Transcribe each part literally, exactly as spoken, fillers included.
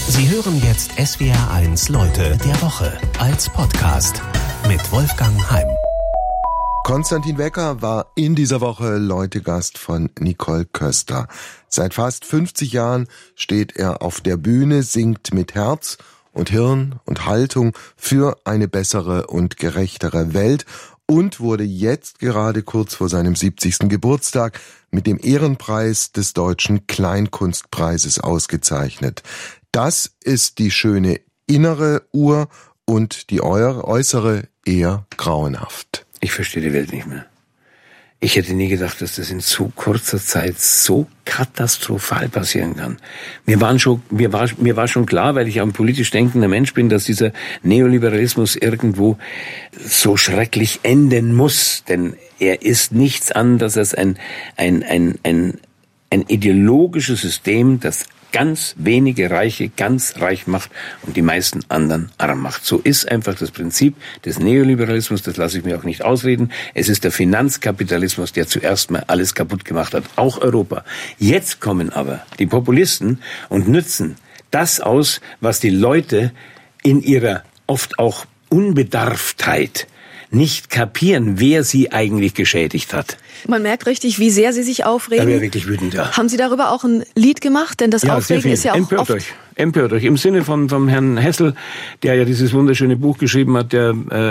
Sie hören jetzt S W R eins Leute der Woche als Podcast mit Wolfgang Heim. Konstantin Wecker war in dieser Woche Leutegast von Nicole Köster. Seit fast fünfzig Jahren steht er auf der Bühne, singt mit Herz und Hirn und Haltung für eine bessere und gerechtere Welt und wurde jetzt gerade kurz vor seinem siebzigsten Geburtstag mit dem Ehrenpreis des Deutschen Kleinkunstpreises ausgezeichnet. Das ist die schöne innere Uhr und die äußere eher grauenhaft. Ich verstehe die Welt nicht mehr. Ich hätte nie gedacht, dass das in so kurzer Zeit so katastrophal passieren kann. Mir, waren schon, mir, war, mir war schon klar, weil ich auch ein politisch denkender Mensch bin, dass dieser Neoliberalismus irgendwo so schrecklich enden muss. Denn er ist nichts anderes als ein, ein, ein, ein, ein ideologisches System, das ganz wenige Reiche ganz reich macht und die meisten anderen arm macht. So ist einfach das Prinzip des Neoliberalismus, das lasse ich mir auch nicht ausreden. Es ist der Finanzkapitalismus, der zuerst mal alles kaputt gemacht hat, auch Europa. Jetzt kommen aber die Populisten und nützen das aus, was die Leute in ihrer oft auch Unbedarftheit nicht kapieren, wer sie eigentlich geschädigt hat. Man merkt richtig, wie sehr Sie sich aufregen. Da wäre wirklich wütend, ja. Haben Sie darüber auch ein Lied gemacht? Denn das ja, Aufregen ist ja auch Empört oft... euch, empört euch. Im Sinne von vom Herrn Hessel, der ja dieses wunderschöne Buch geschrieben hat, der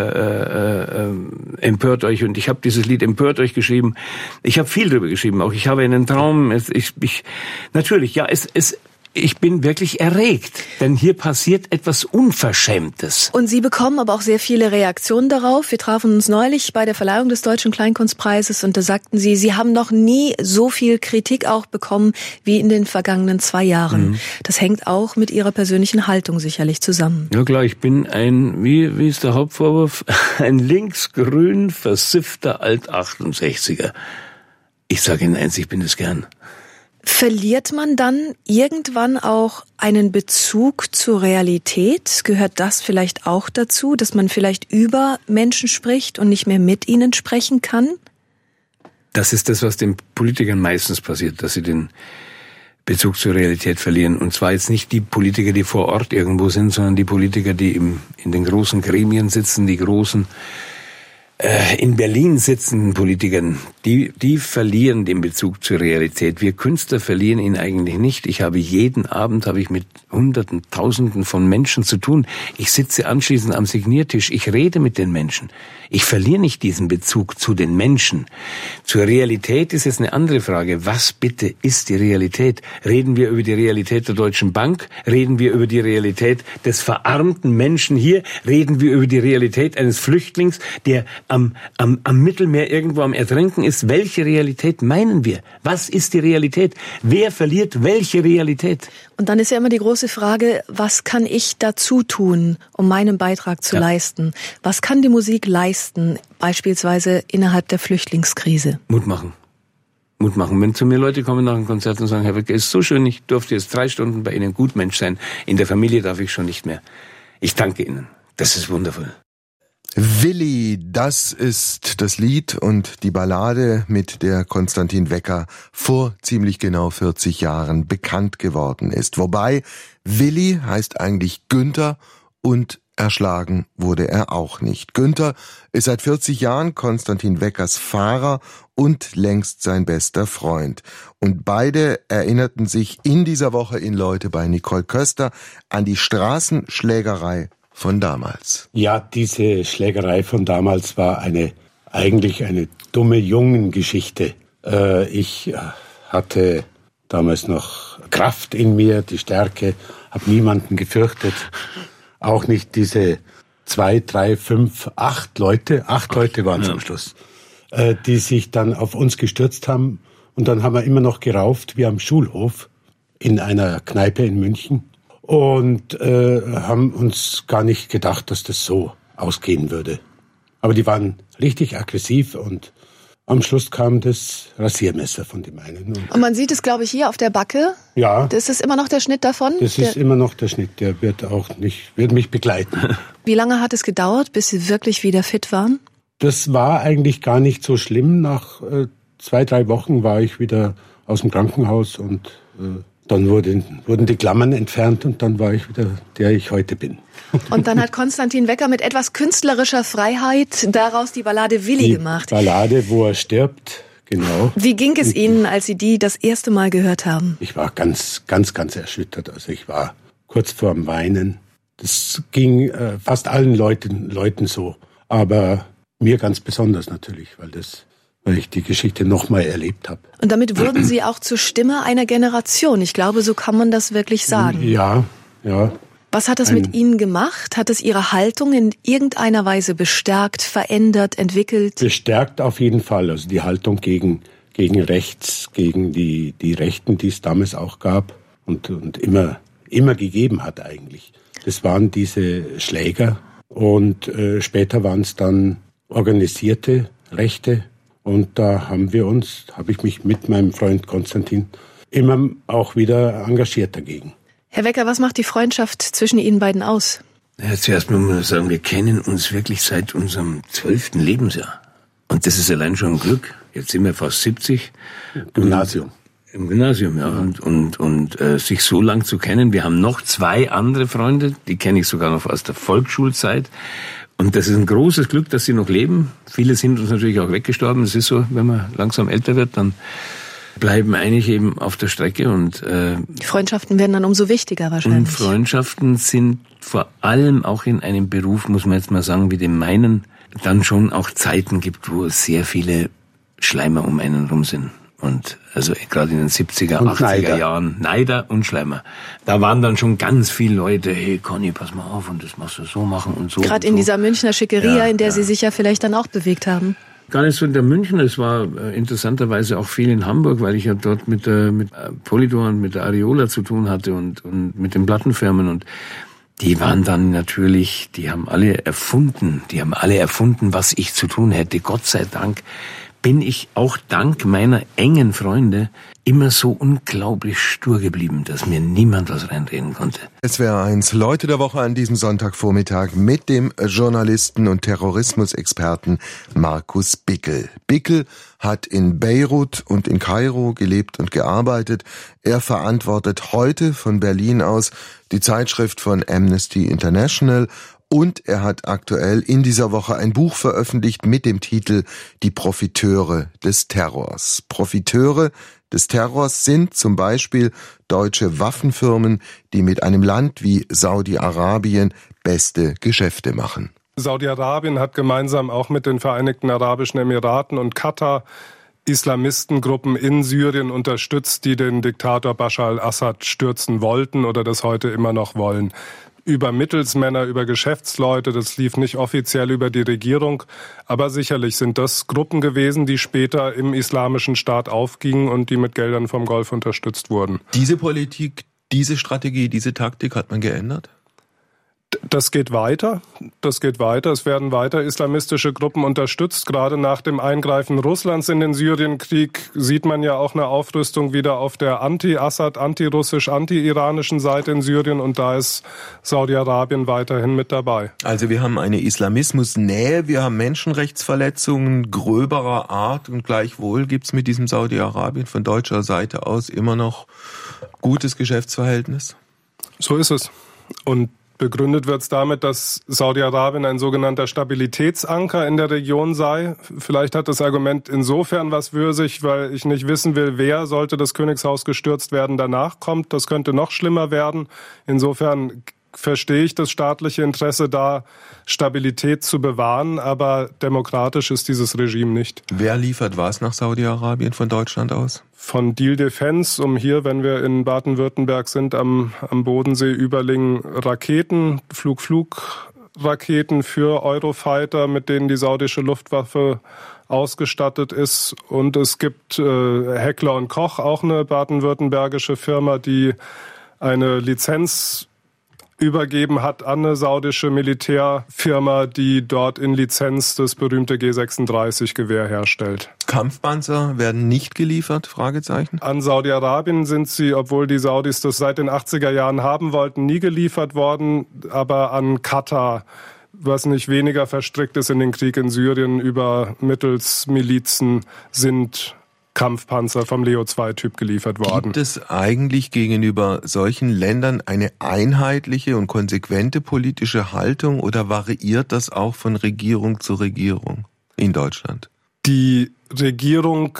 äh, äh, äh, Empört euch. Und ich habe dieses Lied Empört euch geschrieben. Ich habe viel drüber geschrieben. Auch ich habe einen Traum. Ich, ich, natürlich, ja, es... es Ich bin wirklich erregt, denn hier passiert etwas Unverschämtes. Und Sie bekommen aber auch sehr viele Reaktionen darauf. Wir trafen uns neulich bei der Verleihung des Deutschen Kleinkunstpreises und da sagten Sie, Sie haben noch nie so viel Kritik auch bekommen wie in den vergangenen zwei Jahren. Mhm. Das hängt auch mit Ihrer persönlichen Haltung sicherlich zusammen. Ja klar, ich bin ein, wie, wie ist der Hauptvorwurf? Ein linksgrün versiffter Alt-achtundsechziger. Ich sage Ihnen eins, ich bin es gern. Verliert man dann irgendwann auch einen Bezug zur Realität? Gehört das vielleicht auch dazu, dass man vielleicht über Menschen spricht und nicht mehr mit ihnen sprechen kann? Das ist das, was den Politikern meistens passiert, dass sie den Bezug zur Realität verlieren. Und zwar jetzt nicht die Politiker, die vor Ort irgendwo sind, sondern die Politiker, die im, in den großen Gremien sitzen, die großen in Berlin sitzenden Politikern, die, die verlieren den Bezug zur Realität. Wir Künstler verlieren ihn eigentlich nicht. Ich habe jeden Abend, habe ich mit Hunderten, Tausenden von Menschen zu tun. Ich sitze anschließend am Signiertisch. Ich rede mit den Menschen. Ich verliere nicht diesen Bezug zu den Menschen. Zur Realität ist es eine andere Frage. Was bitte ist die Realität? Reden wir über die Realität der Deutschen Bank? Reden wir über die Realität des verarmten Menschen hier? Reden wir über die Realität eines Flüchtlings, der am, am, am Mittelmeer irgendwo am Ertrinken ist? Welche Realität meinen wir? Was ist die Realität? Wer verliert welche Realität? Und dann ist ja immer die große Frage, was kann ich dazu tun, um meinen Beitrag zu ja. leisten? Was kann die Musik leisten, beispielsweise innerhalb der Flüchtlingskrise? Mut machen. Mut machen. Wenn zu mir Leute kommen nach einem Konzert und sagen, Herr Wecker, ist so schön, ich durfte jetzt drei Stunden bei Ihnen Gutmensch sein. In der Familie darf ich schon nicht mehr. Ich danke Ihnen. Das ist wundervoll. Willi, das ist das Lied und die Ballade, mit der Konstantin Wecker vor ziemlich genau vierzig Jahren bekannt geworden ist. Wobei Willi heißt eigentlich Günther und erschlagen wurde er auch nicht. Günther ist seit vierzig Jahren Konstantin Weckers Fahrer und längst sein bester Freund. Und beide erinnerten sich in dieser Woche in Leute bei Nicole Köster an die Straßenschlägerei von damals. Ja, diese Schlägerei von damals war eine eigentlich eine dumme Jungengeschichte. Äh, ich hatte damals noch Kraft in mir, die Stärke, habe niemanden gefürchtet. Auch nicht diese zwei, drei, fünf, acht Leute, acht Leute waren es ja. am Schluss, äh, die sich dann auf uns gestürzt haben. Und dann haben wir immer noch gerauft, wie am Schulhof in einer Kneipe in München. Und äh, haben uns gar nicht gedacht, dass das so ausgehen würde. Aber die waren richtig aggressiv und am Schluss kam das Rasiermesser von dem einen. Und, und man sieht es, glaube ich, hier auf der Backe. Ja. Das ist immer noch der Schnitt davon? Das der ist immer noch der Schnitt. Der wird auch nicht, wird mich begleiten. Wie lange hat es gedauert, bis Sie wirklich wieder fit waren? Das war eigentlich gar nicht so schlimm. Nach äh, zwei, drei Wochen war ich wieder aus dem Krankenhaus und äh, Dann wurden, wurden die Klammern entfernt und dann war ich wieder der ich heute bin. Und dann hat Konstantin Wecker mit etwas künstlerischer Freiheit daraus die Ballade Willi die gemacht. Ballade, wo er stirbt, genau. Wie ging es Ihnen, als Sie die das erste Mal gehört haben? Ich war ganz, ganz, ganz erschüttert. Also ich war kurz vorm Weinen. Das ging äh, fast allen Leuten, Leuten so. Aber mir ganz besonders natürlich, weil das... weil ich die Geschichte nochmal erlebt habe. Und damit wurden Sie auch zur Stimme einer Generation. Ich glaube, so kann man das wirklich sagen. Ja, ja. Was hat das Ein, mit Ihnen gemacht? Hat es Ihre Haltung in irgendeiner Weise bestärkt, verändert, entwickelt? Bestärkt auf jeden Fall. Also die Haltung gegen, gegen rechts, gegen die, die Rechten, die es damals auch gab und, und immer, immer gegeben hat eigentlich. Das waren diese Schläger und äh, später waren es dann organisierte Rechte. Und da haben wir uns, habe ich mich mit meinem Freund Konstantin immer auch wieder engagiert dagegen. Herr Wecker, was macht die Freundschaft zwischen Ihnen beiden aus? Ja, zuerst muss man sagen, wir kennen uns wirklich seit unserem zwölften Lebensjahr. Und das ist allein schon ein Glück. Jetzt sind wir fast siebzig. Gymnasium. Im Gymnasium, ja. Und, und, und äh, sich so lang zu kennen. Wir haben noch zwei andere Freunde, die kenne ich sogar noch aus der Volksschulzeit. Und das ist ein großes Glück, dass sie noch leben. Viele sind uns natürlich auch weggestorben. Es ist so, wenn man langsam älter wird, dann bleiben einige eben auf der Strecke. Und äh, die Freundschaften werden dann umso wichtiger wahrscheinlich. Und Freundschaften sind vor allem auch in einem Beruf, muss man jetzt mal sagen, wie dem meinen, dann schon auch Zeiten gibt, wo sehr viele Schleimer um einen rum sind. Und also gerade in den siebziger, und achtziger Neider. Jahren, Neider und Schleimer. Da waren dann schon ganz viele Leute, hey Conny, pass mal auf und das machst du so machen und so. Gerade und in so. dieser Münchner Schickeria, Ja, in der ja. Sie sich ja vielleicht dann auch bewegt haben. Gar nicht so in der München, es war äh, interessanterweise auch viel in Hamburg, weil ich ja dort mit der mit äh, Polydor und mit der Ariola zu tun hatte und, und mit den Plattenfirmen und die waren dann natürlich, die haben alle erfunden, die haben alle erfunden, was ich zu tun hätte. Gott sei Dank bin ich auch dank meiner engen Freunde immer so unglaublich stur geblieben, dass mir niemand was reinreden konnte. S W R eins Leute der Woche an diesem Sonntagvormittag mit dem Journalisten und Terrorismusexperten Markus Bickel. Bickel hat in Beirut und in Kairo gelebt und gearbeitet. Er verantwortet heute von Berlin aus die Zeitschrift von Amnesty International. Und er hat aktuell in dieser Woche ein Buch veröffentlicht mit dem Titel Die Profiteure des Terrors. Profiteure des Terrors sind zum Beispiel deutsche Waffenfirmen, die mit einem Land wie Saudi-Arabien beste Geschäfte machen. Saudi-Arabien hat gemeinsam auch mit den Vereinigten Arabischen Emiraten und Katar Islamistengruppen in Syrien unterstützt, die den Diktator Bashar al-Assad stürzen wollten oder das heute immer noch wollen. Über Mittelsmänner, über Geschäftsleute, das lief nicht offiziell über die Regierung, aber sicherlich sind das Gruppen gewesen, die später im Islamischen Staat aufgingen und die mit Geldern vom Golf unterstützt wurden. Diese Politik, diese Strategie, diese Taktik hat man geändert? Das geht weiter. Das geht weiter. Es werden weiter islamistische Gruppen unterstützt. Gerade nach dem Eingreifen Russlands in den Syrienkrieg sieht man ja auch eine Aufrüstung wieder auf der anti-Assad, anti-russisch, anti-iranischen Seite in Syrien. Und da ist Saudi-Arabien weiterhin mit dabei. Also wir haben eine Islamismusnähe, wir haben Menschenrechtsverletzungen gröberer Art und gleichwohl gibt's mit diesem Saudi-Arabien von deutscher Seite aus immer noch gutes Geschäftsverhältnis? So ist es. Und begründet wird es damit, dass Saudi-Arabien ein sogenannter Stabilitätsanker in der Region sei. Vielleicht hat das Argument insofern was für sich, weil ich nicht wissen will, wer, sollte das Königshaus gestürzt werden, danach kommt. Das könnte noch schlimmer werden. Insofern verstehe ich das staatliche Interesse da, Stabilität zu bewahren, aber demokratisch ist dieses Regime nicht. Wer liefert was nach Saudi-Arabien von Deutschland aus? Von Deal Defense, um hier, wenn wir in Baden-Württemberg sind, am, am Bodensee, Überlingen, Raketen, Flug-Flug-Raketen für Eurofighter, mit denen die saudische Luftwaffe ausgestattet ist. Und es gibt äh, Heckler und Koch, auch eine baden-württembergische Firma, die eine Lizenz übergeben hat an eine saudische Militärfirma, die dort in Lizenz das berühmte G sechsunddreißig Gewehr herstellt. Kampfpanzer werden nicht geliefert? Fragezeichen. An Saudi-Arabien sind sie, obwohl die Saudis das seit den achtziger Jahren haben wollten, nie geliefert worden, aber an Katar, was nicht weniger verstrickt ist in den Krieg in Syrien, über mittels Milizen sind Kampfpanzer vom Leo zwei Typ geliefert worden. Gibt es eigentlich gegenüber solchen Ländern eine einheitliche und konsequente politische Haltung oder variiert das auch von Regierung zu Regierung in Deutschland? Die Regierung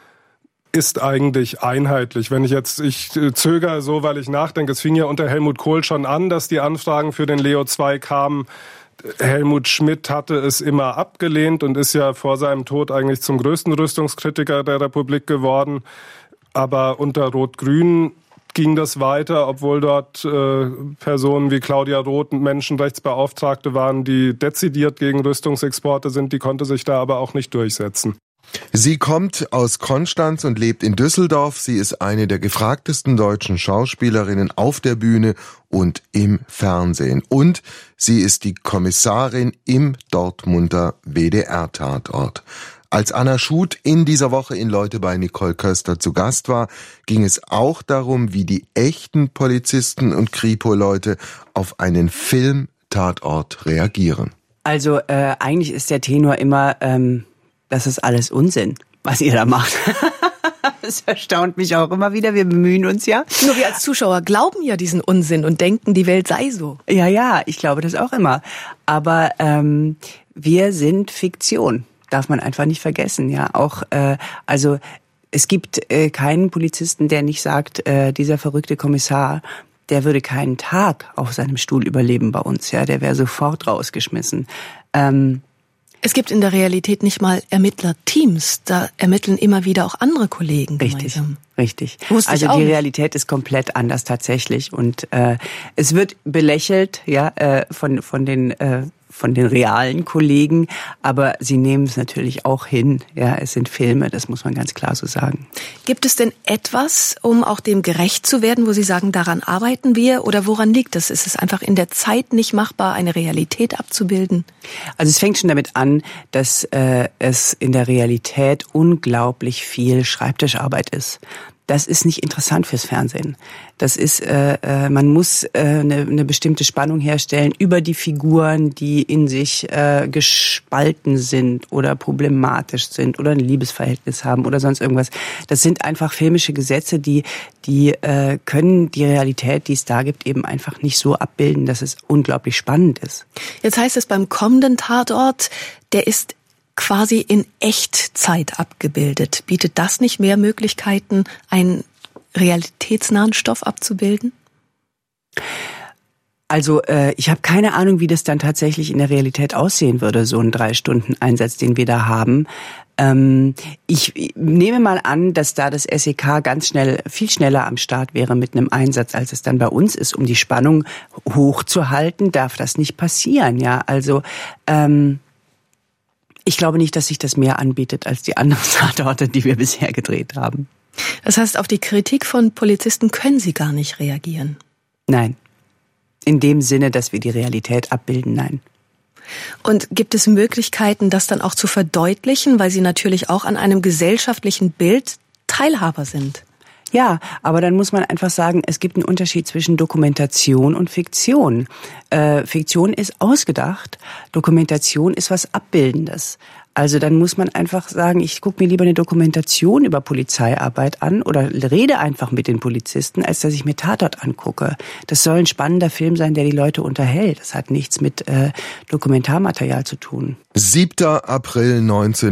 ist eigentlich einheitlich. Wenn ich jetzt, ich zögere so, weil ich nachdenke, es fing ja unter Helmut Kohl schon an, dass die Anfragen für den Leo zwei kamen. Helmut Schmidt hatte es immer abgelehnt und ist ja vor seinem Tod eigentlich zum größten Rüstungskritiker der Republik geworden. Aber unter Rot-Grün ging das weiter, obwohl dort äh, Personen wie Claudia Roth, Menschenrechtsbeauftragte waren, die dezidiert gegen Rüstungsexporte sind. Die konnte sich da aber auch nicht durchsetzen. Sie kommt aus Konstanz und lebt in Düsseldorf. Sie ist eine der gefragtesten deutschen Schauspielerinnen auf der Bühne und im Fernsehen. Und sie ist die Kommissarin im Dortmunder W D R-Tatort. Als Anna Schut in dieser Woche in Leute bei Nicole Köster zu Gast war, ging es auch darum, wie die echten Polizisten und Kripo-Leute auf einen Film-Tatort reagieren. Also äh, eigentlich ist der Tenor immer... Ähm Das ist alles Unsinn, was ihr da macht. Das erstaunt mich auch immer wieder. Wir bemühen uns ja. Nur wir als Zuschauer glauben ja diesen Unsinn und denken, die Welt sei so. Ja, ja, ich glaube das auch immer. Aber ähm, wir sind Fiktion. Darf man einfach nicht vergessen. Ja, auch äh, also es gibt äh, keinen Polizisten, der nicht sagt, äh, dieser verrückte Kommissar, der würde keinen Tag auf seinem Stuhl überleben bei uns. Ja, der wäre sofort rausgeschmissen. Ähm, Es gibt in der Realität nicht mal Ermittlerteams. Da ermitteln immer wieder auch andere Kollegen gemeinsam. Richtig, richtig. Wusste also ich auch die nicht. Realität ist komplett anders tatsächlich. Und äh, es wird belächelt, ja, äh, von von den äh, von den realen Kollegen, aber sie nehmen es natürlich auch hin. Ja, es sind Filme, das muss man ganz klar so sagen. Gibt es denn etwas, um auch dem gerecht zu werden, wo Sie sagen, daran arbeiten wir? Oder woran liegt das? Ist es einfach in der Zeit nicht machbar, eine Realität abzubilden? Also es fängt schon damit an, dass äh, es in der Realität unglaublich viel Schreibtischarbeit ist. Das ist nicht interessant fürs Fernsehen. Das ist, äh, äh, man muss äh, eine, eine bestimmte Spannung herstellen über die Figuren, die in sich äh, gespalten sind oder problematisch sind oder ein Liebesverhältnis haben oder sonst irgendwas. Das sind einfach filmische Gesetze, die, die äh, können die Realität, die es da gibt, eben einfach nicht so abbilden, dass es unglaublich spannend ist. Jetzt heißt es beim kommenden Tatort, der ist quasi in Echtzeit abgebildet. Bietet das nicht mehr Möglichkeiten, einen realitätsnahen Stoff abzubilden? Also äh, ich habe keine Ahnung, wie das dann tatsächlich in der Realität aussehen würde, so ein Drei-Stunden-Einsatz, den wir da haben. Ähm, ich nehme mal an, dass da das S E K ganz schnell, viel schneller am Start wäre mit einem Einsatz, als es dann bei uns ist. Um die Spannung hochzuhalten, darf das nicht passieren. Ja, also ähm, ich glaube nicht, dass sich das mehr anbietet als die anderen Tatorte, die wir bisher gedreht haben. Das heißt, auf die Kritik von Polizisten können Sie gar nicht reagieren? Nein. In dem Sinne, dass wir die Realität abbilden, nein. Und gibt es Möglichkeiten, das dann auch zu verdeutlichen, weil Sie natürlich auch an einem gesellschaftlichen Bild Teilhaber sind? Ja, aber dann muss man einfach sagen, es gibt einen Unterschied zwischen Dokumentation und Fiktion. Äh, Fiktion ist ausgedacht, Dokumentation ist was Abbildendes. Also dann muss man einfach sagen, ich gucke mir lieber eine Dokumentation über Polizeiarbeit an oder rede einfach mit den Polizisten, als dass ich mir Tatort angucke. Das soll ein spannender Film sein, der die Leute unterhält. Das hat nichts mit äh, Dokumentarmaterial zu tun. siebter April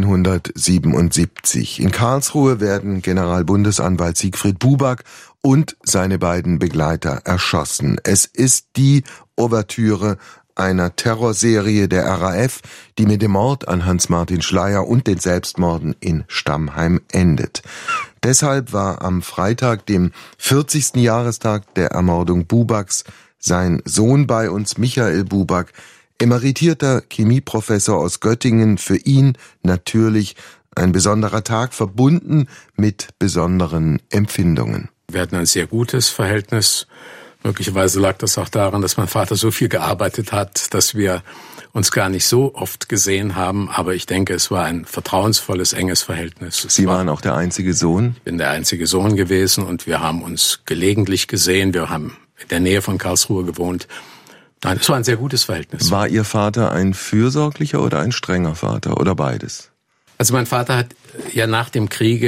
neunzehnhundertsiebenundsiebzig. In Karlsruhe werden Generalbundesanwalt Siegfried Buback und seine beiden Begleiter erschossen. Es ist die Ouvertüre einer Terrorserie der R A F, die mit dem Mord an Hans-Martin Schleyer und den Selbstmorden in Stammheim endet. Deshalb war am Freitag, dem vierzigsten Jahrestag der Ermordung Bubacks, sein Sohn bei uns, Michael Buback, emeritierter Chemieprofessor aus Göttingen, für ihn natürlich ein besonderer Tag, verbunden mit besonderen Empfindungen. Wir hatten ein sehr gutes Verhältnis. Möglicherweise lag das auch daran, dass mein Vater so viel gearbeitet hat, dass wir uns gar nicht so oft gesehen haben. Aber ich denke, es war ein vertrauensvolles, enges Verhältnis. Sie waren auch der einzige Sohn? Ich bin der einzige Sohn gewesen und wir haben uns gelegentlich gesehen. Wir haben in der Nähe von Karlsruhe gewohnt. Nein, es war ein sehr gutes Verhältnis. War Ihr Vater ein fürsorglicher oder ein strenger Vater oder beides? Also mein Vater hat ja nach dem Kriege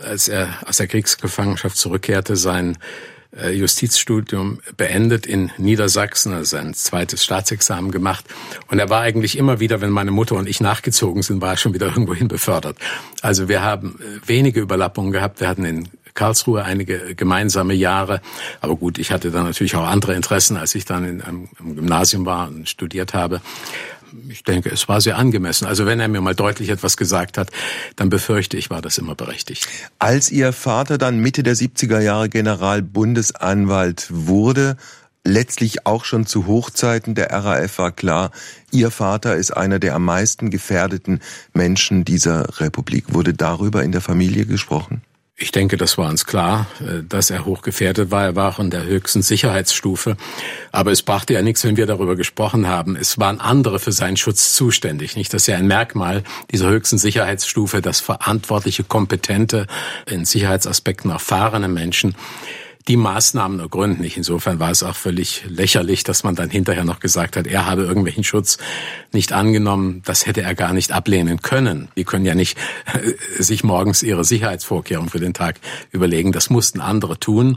als er aus der Kriegsgefangenschaft zurückkehrte, sein Justizstudium beendet in Niedersachsen, also sein zweites Staatsexamen gemacht. Und er war eigentlich immer wieder, wenn meine Mutter und ich nachgezogen sind, war er schon wieder irgendwohin befördert. Also wir haben wenige Überlappungen gehabt. Wir hatten in Karlsruhe einige gemeinsame Jahre. Aber gut, ich hatte dann natürlich auch andere Interessen, als ich dann in einem, im Gymnasium war und studiert habe. Ich denke, es war sehr angemessen. Also wenn er mir mal deutlich etwas gesagt hat, dann befürchte ich, war das immer berechtigt. Als Ihr Vater dann Mitte der siebziger Jahre Generalbundesanwalt wurde, letztlich auch schon zu Hochzeiten der R A F, war klar, Ihr Vater ist einer der am meisten gefährdeten Menschen dieser Republik. Wurde darüber in der Familie gesprochen? Ich denke, das war uns klar, dass er hochgefährdet war. Er war auch in der höchsten Sicherheitsstufe. Aber es brachte ja nichts, wenn wir darüber gesprochen haben. Es waren andere für seinen Schutz zuständig. Nicht? Das ist ja ein Merkmal dieser höchsten Sicherheitsstufe, dass verantwortliche, kompetente, in Sicherheitsaspekten erfahrene Menschen die Maßnahmen ergründen. Insofern war es auch völlig lächerlich, dass man dann hinterher noch gesagt hat, er habe irgendwelchen Schutz nicht angenommen. Das hätte er gar nicht ablehnen können. Die können ja nicht äh, sich morgens ihre Sicherheitsvorkehrungen für den Tag überlegen. Das mussten andere tun.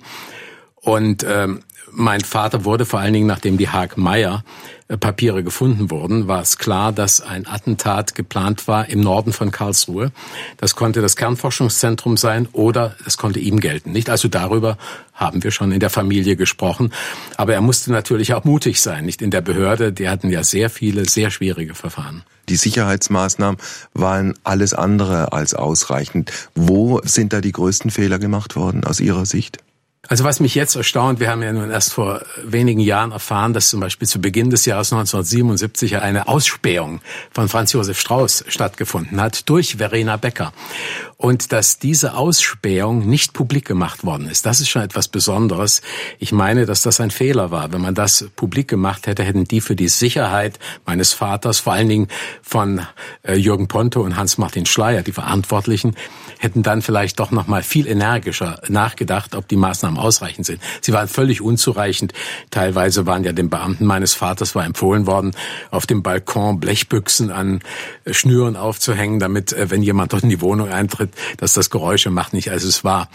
Und ähm, mein Vater wurde vor allen Dingen, nachdem die Haag-Meyer Papiere gefunden wurden, war es klar, dass ein Attentat geplant war im Norden von Karlsruhe. Das konnte das Kernforschungszentrum sein oder es konnte ihm gelten. Nicht? Also darüber haben wir schon in der Familie gesprochen. Aber er musste natürlich auch mutig sein. Nicht in der Behörde, die hatten ja sehr viele, sehr schwierige Verfahren. Die Sicherheitsmaßnahmen waren alles andere als ausreichend. Wo sind da die größten Fehler gemacht worden aus Ihrer Sicht? Also was mich jetzt erstaunt, wir haben ja nun erst vor wenigen Jahren erfahren, dass zum Beispiel zu Beginn des Jahres neunzehnhundertsiebenundsiebzig eine Ausspähung von Franz Josef Strauß stattgefunden hat durch Verena Becker. Und dass diese Ausspähung nicht publik gemacht worden ist, das ist schon etwas Besonderes. Ich meine, dass das ein Fehler war. Wenn man das publik gemacht hätte, hätten die für die Sicherheit meines Vaters, vor allen Dingen von Jürgen Ponto und Hans-Martin Schleyer, die Verantwortlichen, hätten dann vielleicht doch noch mal viel energischer nachgedacht, ob die Maßnahmen ausreichend sind. Sie waren völlig unzureichend. Teilweise waren ja den Beamten meines Vaters war empfohlen worden, auf dem Balkon Blechbüchsen an Schnüren aufzuhängen, damit, wenn jemand dort in die Wohnung eintritt, dass das Geräusche macht nicht. Also es war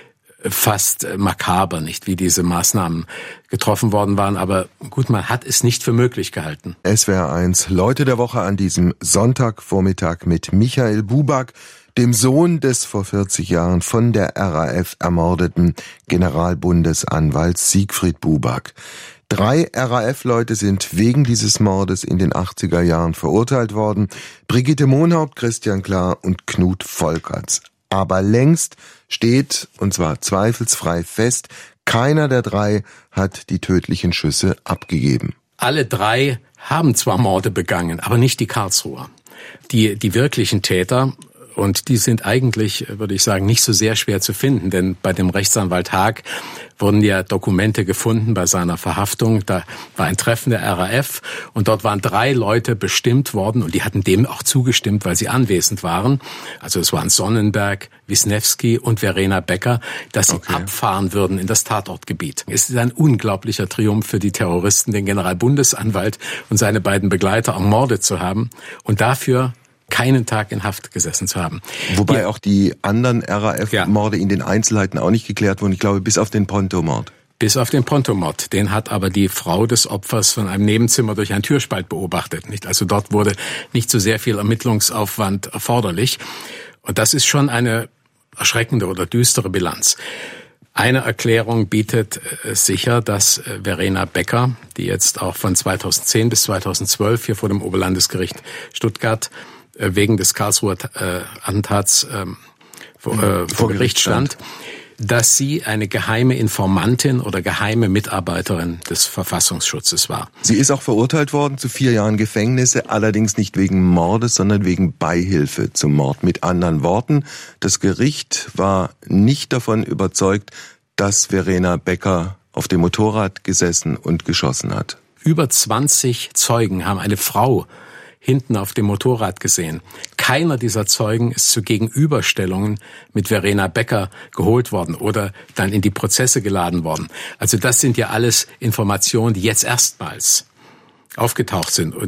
fast makaber, nicht, wie diese Maßnahmen getroffen worden waren. Aber gut, man hat es nicht für möglich gehalten. S W R eins Leute der Woche an diesem Sonntagvormittag mit Michael Buback, dem Sohn des vor vierzig Jahren von der R A F ermordeten Generalbundesanwalts Siegfried Buback. Drei R A F-Leute sind wegen dieses Mordes in den achtziger Jahren verurteilt worden. Brigitte Mohnhaupt, Christian Klar und Knut Volkerts. Aber längst steht, und zwar zweifelsfrei fest, keiner der drei hat die tödlichen Schüsse abgegeben. Alle drei haben zwar Morde begangen, aber nicht die Karlsruher. Die, die wirklichen Täter, und die sind eigentlich, würde ich sagen, nicht so sehr schwer zu finden, denn bei dem Rechtsanwalt Haag wurden ja Dokumente gefunden bei seiner Verhaftung. Da war ein Treffen der R A F und dort waren drei Leute bestimmt worden und die hatten dem auch zugestimmt, weil sie anwesend waren. Also es waren Sonnenberg, Wisniewski und Verena Becker, dass sie okay. abfahren würden in das Tatortgebiet. Es ist ein unglaublicher Triumph für die Terroristen, den Generalbundesanwalt und seine beiden Begleiter ermordet zu haben und dafür keinen Tag in Haft gesessen zu haben. Wobei ja. auch die anderen R A F-Morde ja. in den Einzelheiten auch nicht geklärt wurden. Ich glaube, bis auf den Ponto-Mord. Bis auf den Ponto-Mord. Den hat aber die Frau des Opfers von einem Nebenzimmer durch einen Türspalt beobachtet. Nicht? Also dort wurde nicht so sehr viel Ermittlungsaufwand erforderlich. Und das ist schon eine erschreckende oder düstere Bilanz. Eine Erklärung bietet äh, sicher, dass äh, Verena Becker, die jetzt auch von zweitausendzehn bis zweitausendzwölf hier vor dem Oberlandesgericht Stuttgart äh, wegen des Karlsruher äh, Attentats äh, vor, äh, vor Gericht stand, dass sie eine geheime Informantin oder geheime Mitarbeiterin des Verfassungsschutzes war. Sie ist auch verurteilt worden zu vier Jahren Gefängnisse, allerdings nicht wegen Mordes, sondern wegen Beihilfe zum Mord. Mit anderen Worten, das Gericht war nicht davon überzeugt, dass Verena Becker auf dem Motorrad gesessen und geschossen hat. Über zwanzig Zeugen haben eine Frau hinten auf dem Motorrad gesehen. Keiner dieser Zeugen ist zu Gegenüberstellungen mit Verena Becker geholt worden oder dann in die Prozesse geladen worden. Also das sind ja alles Informationen, die jetzt erstmals aufgetaucht sind. Und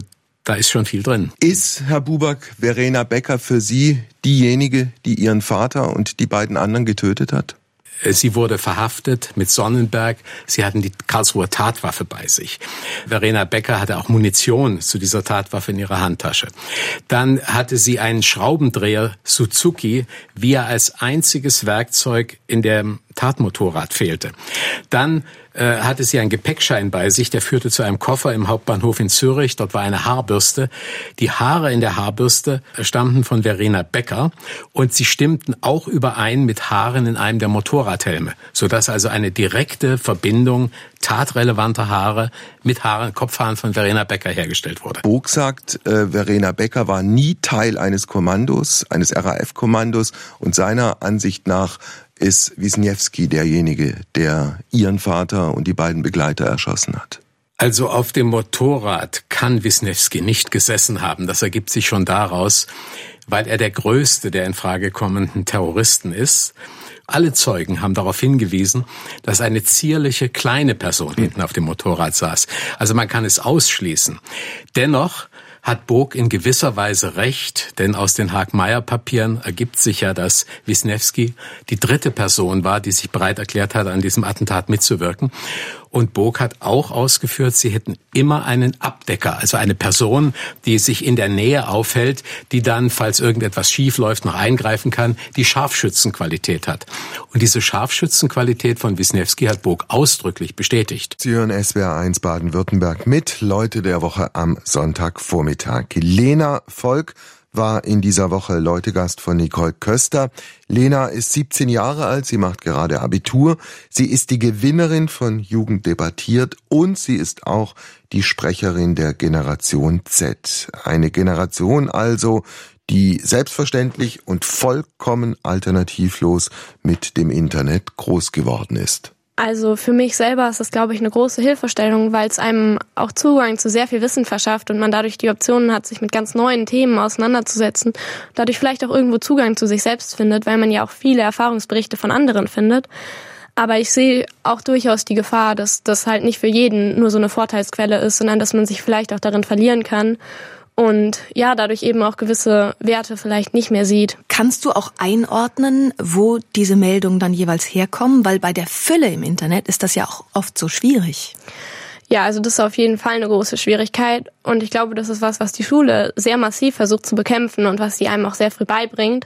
da ist schon viel drin. Ist, Herr Buback, Verena Becker für Sie diejenige, die Ihren Vater und die beiden anderen getötet hat? Sie wurde verhaftet mit Sonnenberg. Sie hatten die Karlsruher Tatwaffe bei sich. Verena Becker hatte auch Munition zu dieser Tatwaffe in ihrer Handtasche. Dann hatte sie einen Schraubendreher Suzuki, wie er als einziges Werkzeug in dem Tatmotorrad fehlte. Dann äh, hatte sie einen Gepäckschein bei sich, der führte zu einem Koffer im Hauptbahnhof in Zürich. Dort war eine Haarbürste. Die Haare in der Haarbürste stammten von Verena Becker und sie stimmten auch überein mit Haaren in einem der Motorradhelme, sodass also eine direkte Verbindung tatrelevanter Haare mit Haaren, Kopfhaaren von Verena Becker hergestellt wurde. Bog sagt, äh, Verena Becker war nie Teil eines Kommandos, eines R A F-Kommandos und seiner Ansicht nach ist Wisniewski derjenige, der ihren Vater und die beiden Begleiter erschossen hat. Also auf dem Motorrad kann Wisniewski nicht gesessen haben. Das ergibt sich schon daraus, weil er der größte der in Frage kommenden Terroristen ist. Alle Zeugen haben darauf hingewiesen, dass eine zierliche kleine Person hinten auf dem Motorrad saß. Also man kann es ausschließen. Dennoch hat Bog in gewisser Weise recht, denn aus den Haag-Meyer-Papieren ergibt sich ja, dass Wisniewski die dritte Person war, die sich bereit erklärt hat, an diesem Attentat mitzuwirken. Und Bog hat auch ausgeführt, sie hätten immer einen Abdecker, also eine Person, die sich in der Nähe aufhält, die dann, falls irgendetwas schief läuft, noch eingreifen kann, die Scharfschützenqualität hat. Und diese Scharfschützenqualität von Wisniewski hat Bog ausdrücklich bestätigt. Sie hören S W R eins Baden-Württemberg mit Leute der Woche am Sonntagvormittag. Lena Volk war in dieser Woche Leutegast von Nicole Köster. Lena ist siebzehn Jahre alt, sie macht gerade Abitur. Sie ist die Gewinnerin von Jugend debattiert und sie ist auch die Sprecherin der Generation Z. Eine Generation also, die selbstverständlich und vollkommen alternativlos mit dem Internet groß geworden ist. Also für mich selber ist das, glaube ich, eine große Hilfestellung, weil es einem auch Zugang zu sehr viel Wissen verschafft und man dadurch die Optionen hat, sich mit ganz neuen Themen auseinanderzusetzen, dadurch vielleicht auch irgendwo Zugang zu sich selbst findet, weil man ja auch viele Erfahrungsberichte von anderen findet. Aber ich sehe auch durchaus die Gefahr, dass das halt nicht für jeden nur so eine Vorteilsquelle ist, sondern dass man sich vielleicht auch darin verlieren kann. Und ja, dadurch eben auch gewisse Werte vielleicht nicht mehr sieht. Kannst du auch einordnen, wo diese Meldungen dann jeweils herkommen? Weil bei der Fülle im Internet ist das ja auch oft so schwierig. Ja, also das ist auf jeden Fall eine große Schwierigkeit. Und ich glaube, das ist was, was die Schule sehr massiv versucht zu bekämpfen und was sie einem auch sehr früh beibringt.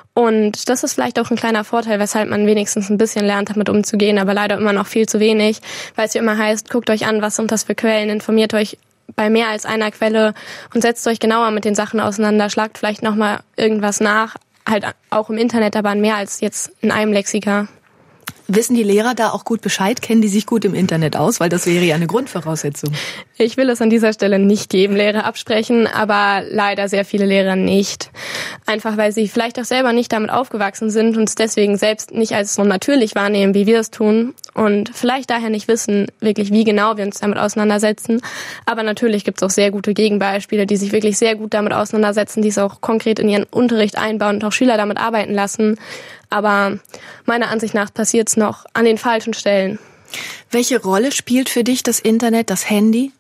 Und das ist vielleicht auch ein kleiner Vorteil, weshalb man wenigstens ein bisschen lernt, damit umzugehen, aber leider immer noch viel zu wenig, weil es ja immer heißt, guckt euch an, was sind das für Quellen, informiert euch bei mehr als einer Quelle und setzt euch genauer mit den Sachen auseinander, schlagt vielleicht nochmal irgendwas nach, halt auch im Internet, aber mehr als jetzt in einem Lexika. Wissen die Lehrer da auch gut Bescheid? Kennen die sich gut im Internet aus? Weil das wäre ja eine Grundvoraussetzung. Ich will es an dieser Stelle nicht jedem Lehrer absprechen, aber leider sehr viele Lehrer nicht. Einfach weil sie vielleicht auch selber nicht damit aufgewachsen sind und es deswegen selbst nicht als so natürlich wahrnehmen, wie wir es tun. Und vielleicht daher nicht wissen, wirklich wie genau wir uns damit auseinandersetzen. Aber natürlich gibt es auch sehr gute Gegenbeispiele, die sich wirklich sehr gut damit auseinandersetzen, die es auch konkret in ihren Unterricht einbauen und auch Schüler damit arbeiten lassen. Aber meiner Ansicht nach passiert es noch an den falschen Stellen. Welche Rolle spielt für dich das Internet, das Handy?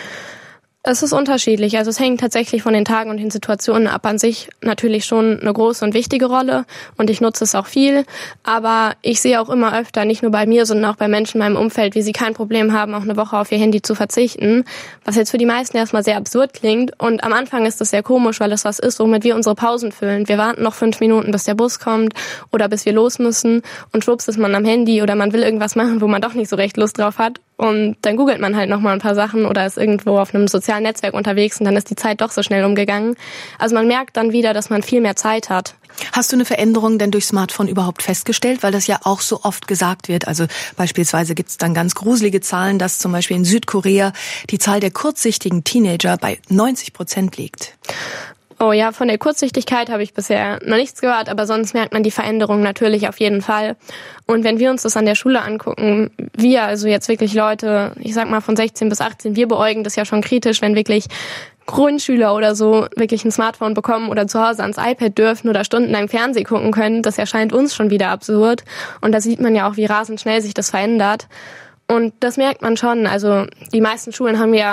Es ist unterschiedlich. Also es hängt tatsächlich von den Tagen und den Situationen ab. An sich natürlich schon eine große und wichtige Rolle und ich nutze es auch viel. Aber ich sehe auch immer öfter, nicht nur bei mir, sondern auch bei Menschen in meinem Umfeld, wie sie kein Problem haben, auch eine Woche auf ihr Handy zu verzichten. Was jetzt für die meisten erstmal sehr absurd klingt. Und am Anfang ist das sehr komisch, weil das was ist, womit wir unsere Pausen füllen. Wir warten noch fünf Minuten, bis der Bus kommt oder bis wir los müssen. Und schwupps ist man am Handy oder man will irgendwas machen, wo man doch nicht so recht Lust drauf hat. Und dann googelt man halt nochmal ein paar Sachen oder ist irgendwo auf einem sozialen Netzwerk unterwegs und dann ist die Zeit doch so schnell umgegangen. Also man merkt dann wieder, dass man viel mehr Zeit hat. Hast du eine Veränderung denn durch Smartphone überhaupt festgestellt? Weil das ja auch so oft gesagt wird. Also beispielsweise gibt es dann ganz gruselige Zahlen, dass zum Beispiel in Südkorea die Zahl der kurzsichtigen Teenager bei neunzig Prozent liegt. Oh ja, von der Kurzsichtigkeit habe ich bisher noch nichts gehört, aber sonst merkt man die Veränderung natürlich auf jeden Fall. Und wenn wir uns das an der Schule angucken, wir, also jetzt wirklich Leute, ich sag mal von sechzehn bis achtzehn, wir beäugen das ja schon kritisch, wenn wirklich Grundschüler oder so wirklich ein Smartphone bekommen oder zu Hause ans iPad dürfen oder stundenlang Fernsehen gucken können. Das erscheint uns schon wieder absurd. Und da sieht man ja auch, wie rasend schnell sich das verändert. Und das merkt man schon. Also die meisten Schulen haben ja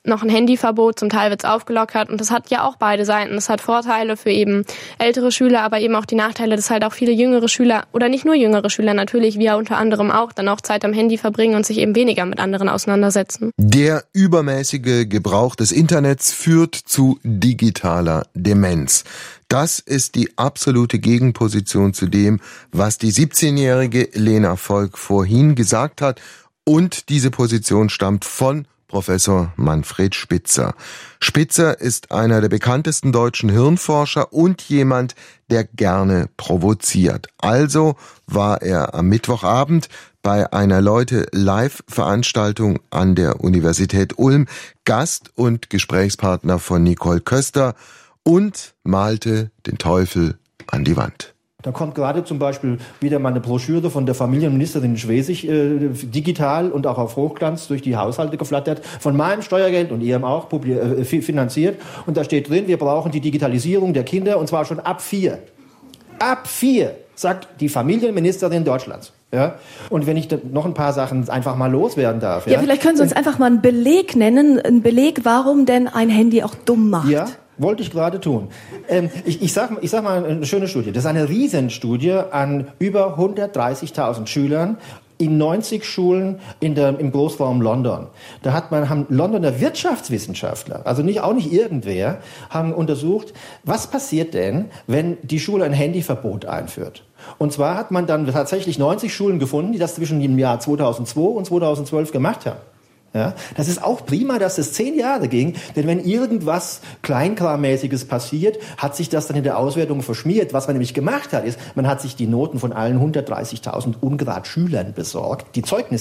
noch ein Handyverbot, zum Teil wird's aufgelockert und das hat ja auch beide Seiten. Das hat Vorteile für eben ältere Schüler, aber eben auch die Nachteile, dass halt auch viele jüngere Schüler oder nicht nur jüngere Schüler natürlich, wie ja unter anderem auch, dann auch Zeit am Handy verbringen und sich eben weniger mit anderen auseinandersetzen. Der übermäßige Gebrauch des Internets führt zu digitaler Demenz. Das ist die absolute Gegenposition zu dem, was die siebzehnjährige Lena Volk vorhin gesagt hat. Und diese Position stammt von Professor Manfred Spitzer. Spitzer ist einer der bekanntesten deutschen Hirnforscher und jemand, der gerne provoziert. Also war er am Mittwochabend bei einer Leute-Live-Veranstaltung an der Universität Ulm Gast und Gesprächspartner von Nicole Köster und malte den Teufel an die Wand. Da kommt gerade zum Beispiel wieder mal eine Broschüre von der Familienministerin Schwesig, äh, digital und auch auf Hochglanz durch die Haushalte geflattert, von meinem Steuergeld und ihrem auch äh, finanziert. Und da steht drin, wir brauchen die Digitalisierung der Kinder und zwar schon ab vier. Ab vier, sagt die Familienministerin Deutschlands. Ja? Und wenn ich da noch ein paar Sachen einfach mal loswerden darf. Ja, ja, vielleicht können Sie uns einfach mal einen Beleg nennen, einen Beleg, warum denn ein Handy auch dumm macht. Ja. Wollte ich gerade tun. Ähm, ich, ich, sag, ich sag mal eine schöne Studie. Das ist eine Riesenstudie an über hundertdreißigtausend Schülern in neunzig Schulen in der, im Großraum London. Da hat man, haben Londoner Wirtschaftswissenschaftler, also nicht, auch nicht irgendwer, haben untersucht, was passiert denn, wenn die Schule ein Handyverbot einführt. Und zwar hat man dann tatsächlich neunzig Schulen gefunden, die das zwischen dem Jahr zweitausendzwei und zweitausendzwölf gemacht haben. Ja, das ist auch prima, dass es zehn Jahre ging, denn wenn irgendwas Kleinkrammäßiges passiert, hat sich das dann in der Auswertung verschmiert. Was man nämlich gemacht hat, ist, man hat sich die Noten von allen hundertdreißigtausend Ungrad-Schülern besorgt, die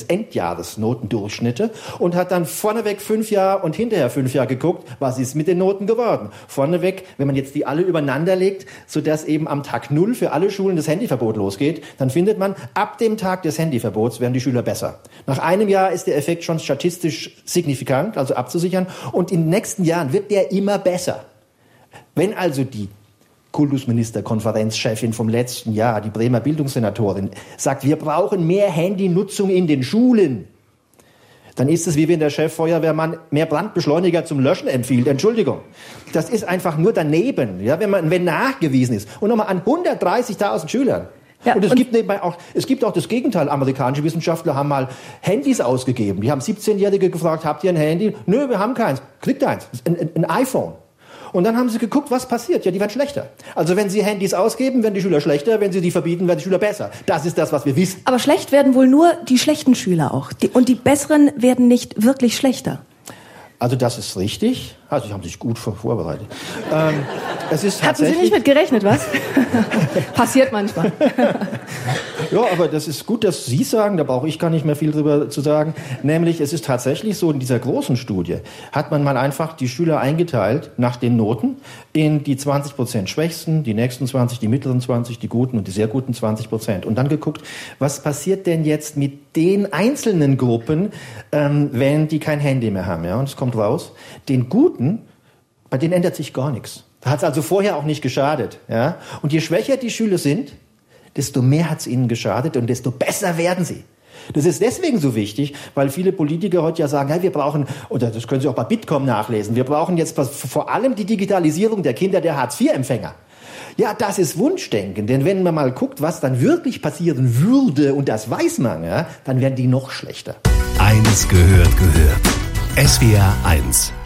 Zeugnis-Endjahresnotendurchschnitte, und hat dann vorneweg fünf Jahre und hinterher fünf Jahre geguckt, was ist mit den Noten geworden. Vorneweg, wenn man jetzt die alle übereinander legt, sodass eben am Tag Null für alle Schulen das Handyverbot losgeht, dann findet man, ab dem Tag des Handyverbots werden die Schüler besser. Nach einem Jahr ist der Effekt schon statistisch signifikant, also abzusichern. Und in den nächsten Jahren wird der immer besser. Wenn also die Kultusministerkonferenzchefin vom letzten Jahr, die Bremer Bildungssenatorin, sagt, wir brauchen mehr Handynutzung in den Schulen, dann ist es wie wenn der Cheffeuerwehrmann mehr Brandbeschleuniger zum Löschen empfiehlt. Entschuldigung. Das ist einfach nur daneben, ja, wenn man, wenn nachgewiesen ist. Und nochmal an hundertdreißigtausend Schülern. Ja, und es und gibt nebenbei auch, es gibt auch das Gegenteil. Amerikanische Wissenschaftler haben mal Handys ausgegeben. Die haben siebzehnjährige gefragt, habt ihr ein Handy? Nö, wir haben keins. Kriegt eins. Ein, ein, ein iPhone. Und dann haben sie geguckt, was passiert. Ja, die werden schlechter. Also wenn sie Handys ausgeben, werden die Schüler schlechter. Wenn sie die verbieten, werden die Schüler besser. Das ist das, was wir wissen. Aber schlecht werden wohl nur die schlechten Schüler auch. Die, und die besseren werden nicht wirklich schlechter. Also das ist richtig. Also, Sie haben sich gut vorbereitet. Ähm, es ist Hatten Sie nicht mit gerechnet, was? Passiert manchmal. Ja, aber das ist gut, dass Sie sagen, da brauche ich gar nicht mehr viel drüber zu sagen. Nämlich, es ist tatsächlich so, in dieser großen Studie hat man mal einfach die Schüler eingeteilt nach den Noten in die zwanzig Prozent Schwächsten, die nächsten zwanzig, die mittleren zwanzig, die guten und die sehr guten zwanzig Prozent. Und dann geguckt, was passiert denn jetzt mit den einzelnen Gruppen, ähm, wenn die kein Handy mehr haben. Ja? Und es kommt raus, den Guten, bei denen ändert sich gar nichts. Da hat es also vorher auch nicht geschadet. Ja? Und je schwächer die Schüler sind, desto mehr hat es ihnen geschadet und desto besser werden sie. Das ist deswegen so wichtig, weil viele Politiker heute ja sagen, hey, wir brauchen, oder das können Sie auch bei Bitkom nachlesen, wir brauchen jetzt vor allem die Digitalisierung der Kinder der Hartz vier Empfänger. Ja, das ist Wunschdenken, denn wenn man mal guckt, was dann wirklich passieren würde, und das weiß man, ja, dann werden die noch schlechter. Eins gehört gehört. S W R eins